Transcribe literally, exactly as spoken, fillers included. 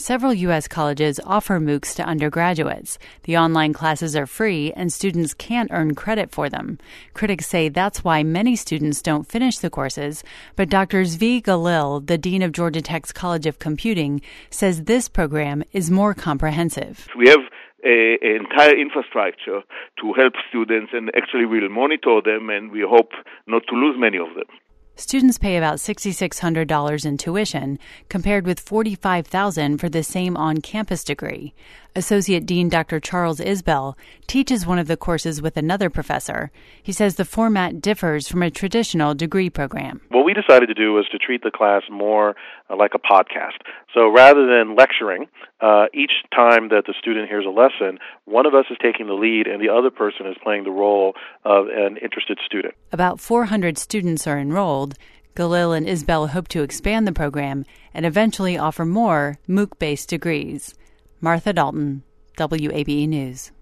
Several U S colleges offer MOOCs to undergraduates. The online classes are free, and students can't earn credit for them. Critics say that's why many students don't finish the courses, but Doctor Zvi Galil, the dean of Georgia Tech's College of Computing, says this program is more comprehensive. We have an entire infrastructure to help students, and actually we'll monitor them, and we hope not to lose many of them. Students pay about six thousand six hundred dollars in tuition, compared with forty-five thousand dollars for the same on-campus degree. Associate Dean Doctor Charles Isbell teaches one of the courses with another professor. He says the format differs from a traditional degree program. What we decided to do was to treat the class more uh, like a podcast. So rather than lecturing, uh, each time that the student hears a lesson, one of us is taking the lead and the other person is playing the role of an interested student. About four hundred students are enrolled. Galil and Isbell hope to expand the program and eventually offer more MOOC-based degrees. Martha Dalton, W A B E News.